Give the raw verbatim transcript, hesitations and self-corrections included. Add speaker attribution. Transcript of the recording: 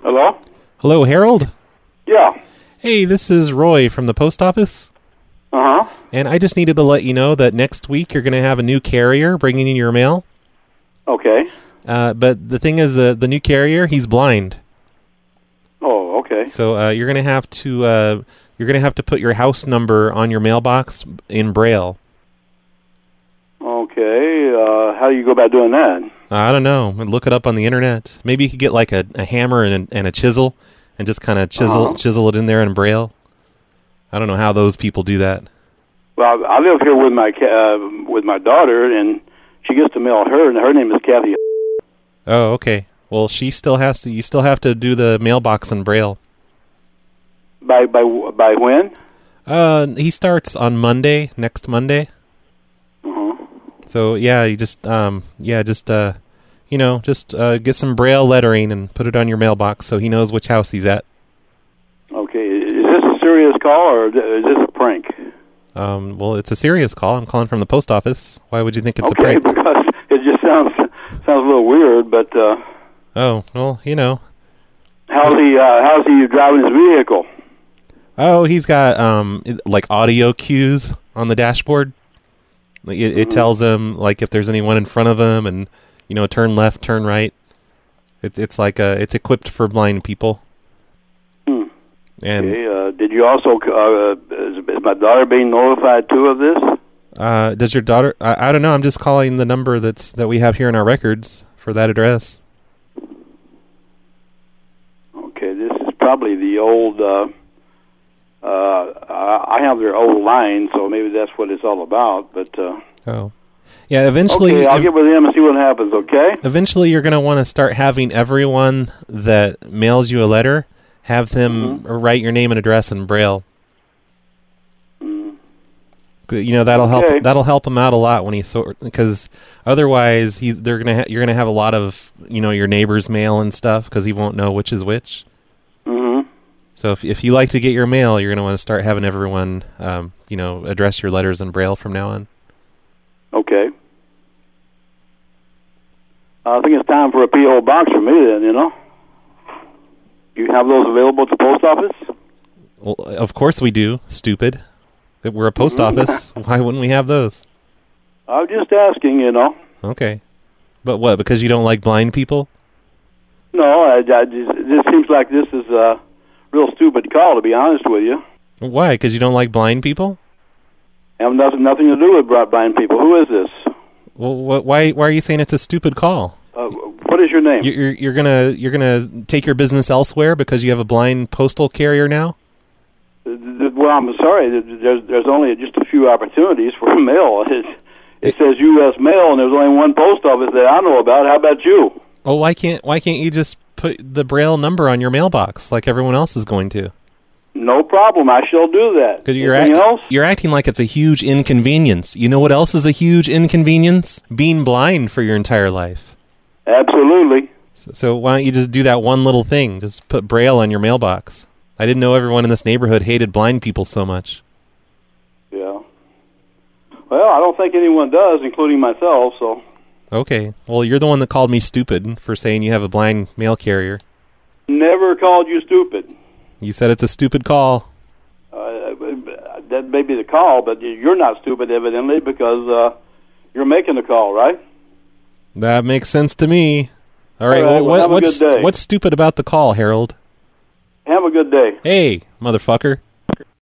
Speaker 1: Hello?
Speaker 2: Hello, Harold?
Speaker 1: Yeah.
Speaker 2: Hey, this is Roy from the post office.
Speaker 1: Uh-huh.
Speaker 2: And I just needed to let you know that next week you're going to have a new carrier bringing in your mail.
Speaker 1: Okay.
Speaker 2: Uh, but the thing is, the, the new carrier, he's blind.
Speaker 1: Oh, okay.
Speaker 2: So uh, you're going to have to uh, you're going to have to put your house number on your mailbox in Braille.
Speaker 1: Okay. Uh, how do you go about doing that?
Speaker 2: Uh, I don't know. Look it up on the internet. Maybe you could get like a, a hammer and a, and a chisel and just kind of chisel
Speaker 1: Uh-huh.
Speaker 2: chisel it in there in Braille. I don't know how those people do that.
Speaker 1: Well, I live here with my ca- uh, with my daughter, and she gets to mail her, and her name is Kathy.
Speaker 2: Oh, okay. Well, she still has to. You still have to do the mailbox in Braille.
Speaker 1: By by by when?
Speaker 2: Uh, he starts on Monday, next Monday.
Speaker 1: Uh-huh.
Speaker 2: So yeah, you just um, yeah, just uh, you know, just uh, get some Braille lettering and put it on your mailbox so he knows which house he's at.
Speaker 1: Okay. Is this a serious call, or is this a prank?
Speaker 2: Um, well, it's a serious call. I'm calling from the post office. Why would you think it's
Speaker 1: Okay,
Speaker 2: a prank?
Speaker 1: because it just sounds sounds a little weird, but uh,
Speaker 2: Oh, well, you know.
Speaker 1: how's he uh, how's he driving his vehicle?
Speaker 2: Oh, he's got um it- like audio cues on the dashboard. Like, It, it tells him like if there's anyone in front of him, and you know, turn left, turn right. It's it's like uh it's equipped for blind people.
Speaker 1: Hmm.
Speaker 2: And
Speaker 1: Okay. Uh, did you also uh, is, is my daughter being notified too of this?
Speaker 2: uh, does your daughter? I, I don't know. I'm just calling the number that's that we have here in our records for that address.
Speaker 1: Okay, this is probably the old. Uh, uh, I have their old line, so maybe that's what it's all about. But uh,
Speaker 2: Oh, yeah. Eventually,
Speaker 1: okay, I'll
Speaker 2: ev-
Speaker 1: get with them and see what happens. Okay.
Speaker 2: eventually, you're gonna want to start having everyone that mails you a letter have them write your name and address in Braille.
Speaker 1: Mm.
Speaker 2: You know, that'll
Speaker 1: Okay.
Speaker 2: help. That'll help him out a lot when he sort because otherwise he's they're gonna ha- you're gonna have a lot of you know your neighbor's mail and stuff because he won't know which is which.
Speaker 1: Mm-hmm.
Speaker 2: So if if you like to get your mail, you're gonna want to start having everyone um, you know address your letters in Braille from now on.
Speaker 1: Okay. I think it's time for a P O box for me then. You know. You have those available at the post office?
Speaker 2: Well, of course we do. Stupid. That we're a post office. Why wouldn't we have those?
Speaker 1: I'm just asking. You know.
Speaker 2: Okay. But what? Because you don't like blind people?
Speaker 1: No, I, I just, this seems like this is a real stupid call, to be honest with you.
Speaker 2: Why? Because you don't like blind people?
Speaker 1: Have nothing, nothing to do with blind people. Who is this?
Speaker 2: Well, wh- why? Why are you saying it's a stupid call?
Speaker 1: Uh, what is your name?
Speaker 2: You- You're you're gonna you're gonna take your business elsewhere because you have a blind postal carrier now?
Speaker 1: Uh, th- Well, I'm sorry. th- There's there's only just a few opportunities for mail. It, it says U S mail, and there's only one post office that I know about. How about you?
Speaker 2: Oh, why can't why can't you just put the Braille number on your mailbox like everyone else is going to?
Speaker 1: No problem. I shall do that.
Speaker 2: Because you're
Speaker 1: Anything
Speaker 2: act-
Speaker 1: else?
Speaker 2: you're acting like it's a huge inconvenience. You know what else is a huge inconvenience? Being blind for your entire life.
Speaker 1: Absolutely.
Speaker 2: So, so why don't you just do that one little thing? Just put Braille on your mailbox. I didn't know everyone in this neighborhood hated blind people so much.
Speaker 1: Yeah. Well, I don't think anyone does, including myself. So.
Speaker 2: Okay. Well, you're the one that called me stupid for saying you have a blind mail carrier.
Speaker 1: Never called you stupid.
Speaker 2: You said it's a stupid call.
Speaker 1: Uh, that may be the call, but you're not stupid, evidently, because uh, you're making the call, right?
Speaker 2: That makes sense to me. All right.
Speaker 1: All right,
Speaker 2: well,
Speaker 1: well,
Speaker 2: what,
Speaker 1: have a
Speaker 2: what's
Speaker 1: good day.
Speaker 2: what's stupid about the call, Harold?
Speaker 1: Have a good day.
Speaker 2: Hey, motherfucker.